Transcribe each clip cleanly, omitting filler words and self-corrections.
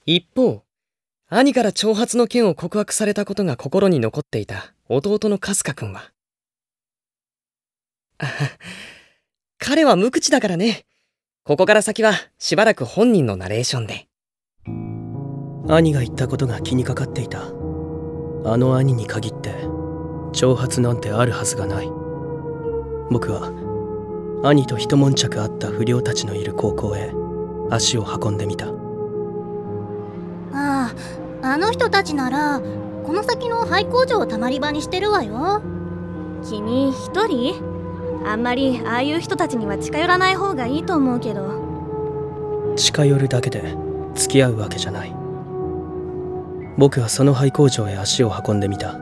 一方、兄から長髪の件を告白されたことが心に残っていた弟のカスカ君は、彼は無口だからね。ここから先はしばらく本人のナレーションで。 兄が言ったことが気にかかっていた。あの兄に限って長髪なんてあるはずがない。僕は兄と一悶着あった不良たちのいる高校へ足を運んでみた。 ああ、あの人たちならこの先の廃工場をたまり場にしてるわよ。 君一人？あんまりああいう人たちには近寄らない方がいいと思うけど。 近寄るだけで付き合うわけじゃない。僕はその廃工場へ足を運んでみた。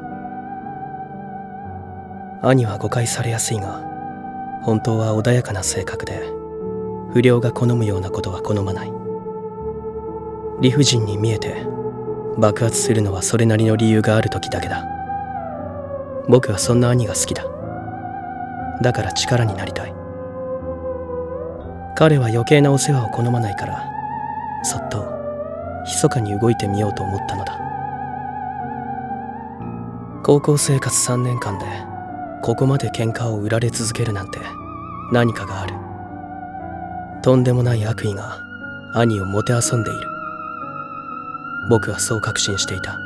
兄は誤解されやすいが、本当は穏やかな性格で、不良が好むようなことは好まない。理不尽に見えて爆発するのはそれなりの理由がある時だけだ。僕はそんな兄が好きだ。だから力になりたい。彼は余計なお世話を好まないから、そっと密かに動いてみようと思ったのだ。高校生活3年間でここまで喧嘩を売られ続けるなんて何かがある。とんでもない悪意が兄をもてあそんでいる。僕はそう確信していた。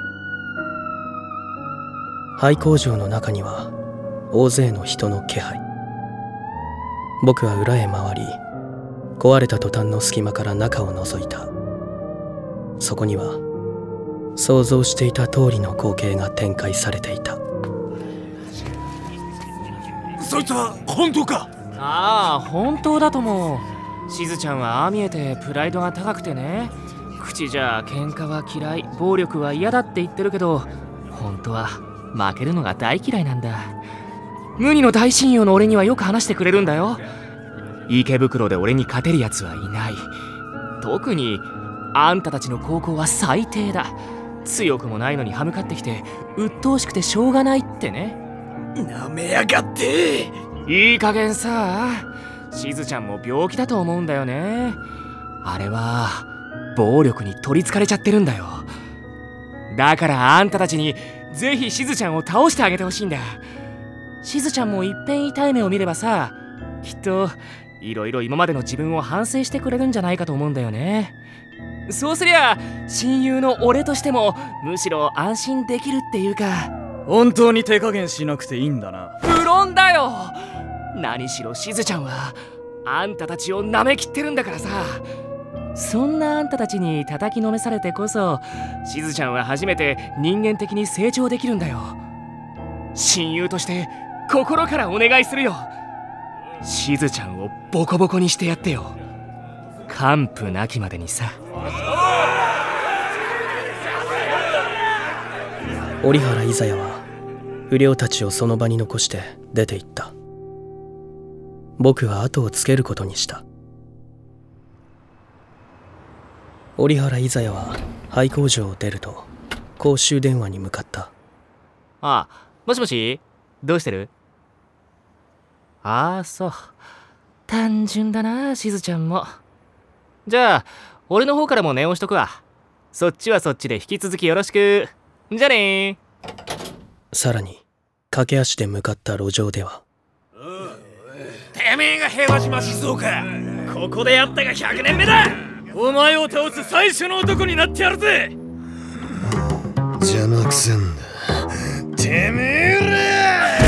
廃工場の中には大勢の人の気配。僕は裏へ回り、壊れたトタンの隙間から中を覗いた。そこには想像していた通りの光景が展開されていた。 そいつは本当か？ ああ、本当だとも。しずちゃんはああ見えてプライドが高くてね、口じゃ喧嘩は嫌い、暴力は嫌だって言ってるけど、本当は負けるのが大嫌いなんだ。無二の大親友の俺にはよく話してくれるんだよ。池袋で俺に勝てるやつはいない。特にあんたたちの高校は最低だ。強くもないのに歯向かってきて鬱陶しくてしょうがないってね。 なめやがって。 いい加減さ、しずちゃんも病気だと思うんだよね。あれは暴力に取りつかれちゃってるんだよ。だからあんたたちにぜひしずちゃんを倒してあげてほしいんだ。しずちゃんもいっぺん痛い目を見ればさ、きっといろいろ今までの自分を反省してくれるんじゃないかと思うんだよね。そうすりゃ親友の俺としてもむしろ安心できるっていうか。 本当に手加減しなくていいんだな。 無論だよ。何しろしずちゃんはあんたたちを舐めきってるんだからさ。そんなあんたたちに叩きのめされてこそ、しずちゃんは初めて人間的に成長できるんだよ。親友として心からお願いするよ。しずちゃんをボコボコにしてやってよ。完膚なきまでにさ。 折原伊佐也は不良たちをその場に残して出て行った。僕は後をつけることにした。折原伊佐也は廃工場を出ると公衆電話に向かった。 あ、もしもし、どうしてる？ああ、そう。単純だな、しずちゃんも。じゃあ俺の方からも念をしとくわ。そっちはそっちで引き続きよろしく。じゃあねー。 さらに駆け足で向かった路上では、 てめえが平和島静岡、ここでやったが100年目だ。お前を倒す最初の男になってやるぜ。 邪魔くせんだてめえ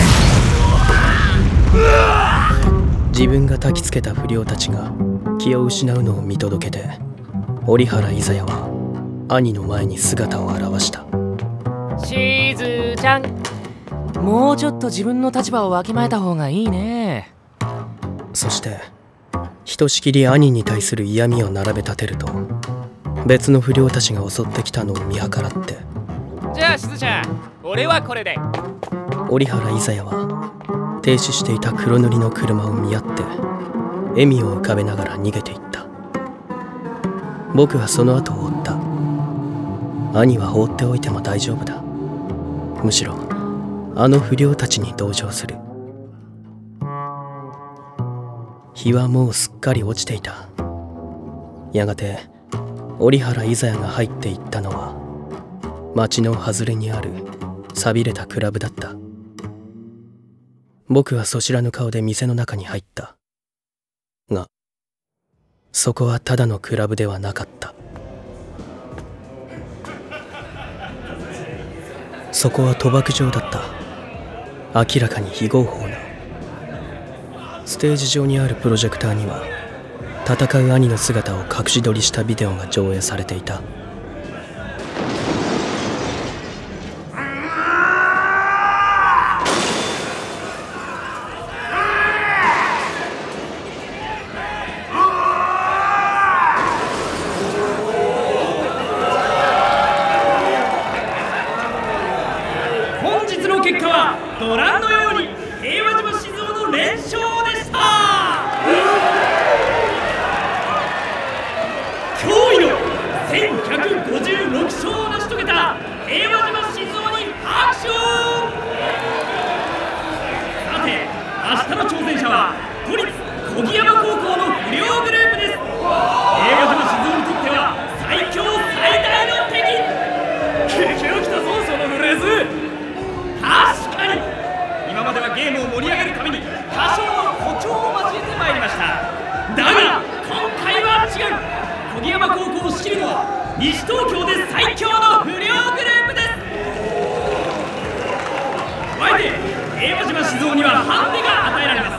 ら。自分が焚きつけた不良たちが気を失うのを見届けて、折原伊佐也は兄の前に姿を現した。 しずちゃん、もうちょっと自分の立場をわきまえた方がいいね。 そしてひとしきり兄に対する嫌味を並べ立てると、別の不良たちが襲ってきたのを見計らって、 じゃあしずちゃん、俺はこれで。 折原伊佐也は停止していた黒塗りの車を見合って笑みを浮かべながら逃げていった。僕はその後を追った。兄は放っておいても大丈夫だ。むしろあの不良たちに同情する。日はもうすっかり落ちていた。やがて折原伊佐也が入っていったのは町の外れにある寂れたクラブだった。僕はそしらぬ顔で店の中に入った。が、そこはただのクラブではなかった。そこは賭博場だった。明らかに非合法な。ステージ上にあるプロジェクターには戦う兄の姿を隠し撮りしたビデオが上映されていた。 本日の結果はご覧のように平和島静雄の連勝でした。驚異の1156勝を成し遂げた平和島静雄に拍手を。さて、明日の挑戦者は都立小木山高校の不良グループです。平和島静雄にとっては最強最大の敵。激をきたぞそのフレーズ。確かに今まではゲームを盛り上げるために多少の誇張を交えてまいりました。だが今回は違う。小木山高校を仕切るのは西東京で最強の不良グループです。加えて平和島静雄にはハンデが与えられます。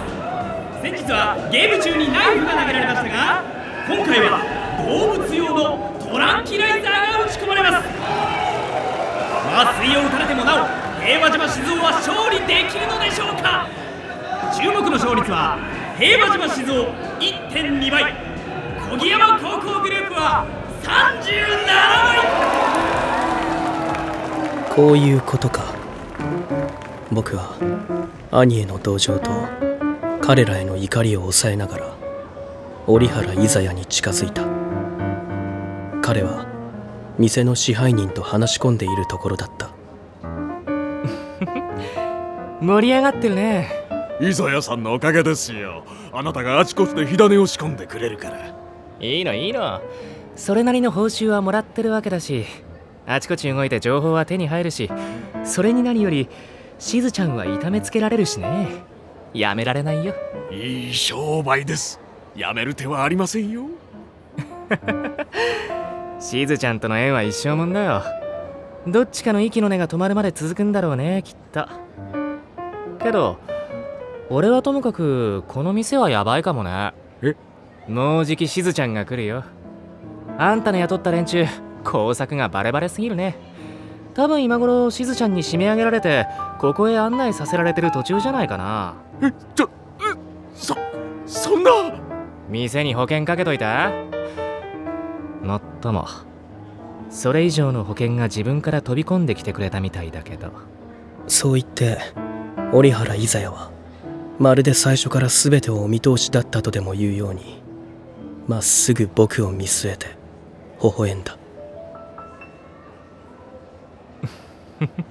先日はゲーム中にナイフが投げられましたが、今回は動物用のトランキライザーが打ち込まれます。麻酔を打たれてもなお平和島静雄は勝利できるのでしょうか。注目の勝率は平和島静雄 1.2 倍、小木山高校グループは37倍。 こういうことか。僕は兄への同情と彼らへの怒りを抑えながら折原伊佐也に近づいた。彼は店の支配人と話し込んでいるところだった。 盛り上がってるね。 伊佐谷さんのおかげですよ。あなたがあちこちで火種を仕込んでくれるから。 いいのいいの。それなりの報酬はもらってるわけだし、あちこち動いて情報は手に入るし、それに何よりしずちゃんは痛めつけられるしね。やめられないよ。 いい商売です。やめる手はありませんよ。 しずちゃんとの縁は一生もんだよ。どっちかの息の根が止まるまで続くんだろうね、きっと。けど俺はともかくこの店はヤバいかもね。もうじきしずちゃんが来るよ。あんたの雇った連中、工作がバレバレすぎるね。多分今頃しずちゃんに締め上げられてここへ案内させられてる途中じゃないかな。 そんな。 店に保険かけといた？もっともそれ以上の保険が自分から飛び込んできてくれたみたいだけど。 そう言って折原伊佐也はまるで最初から全てをお見通しだったとでも言うようにまっすぐ僕を見据えて微笑んだ。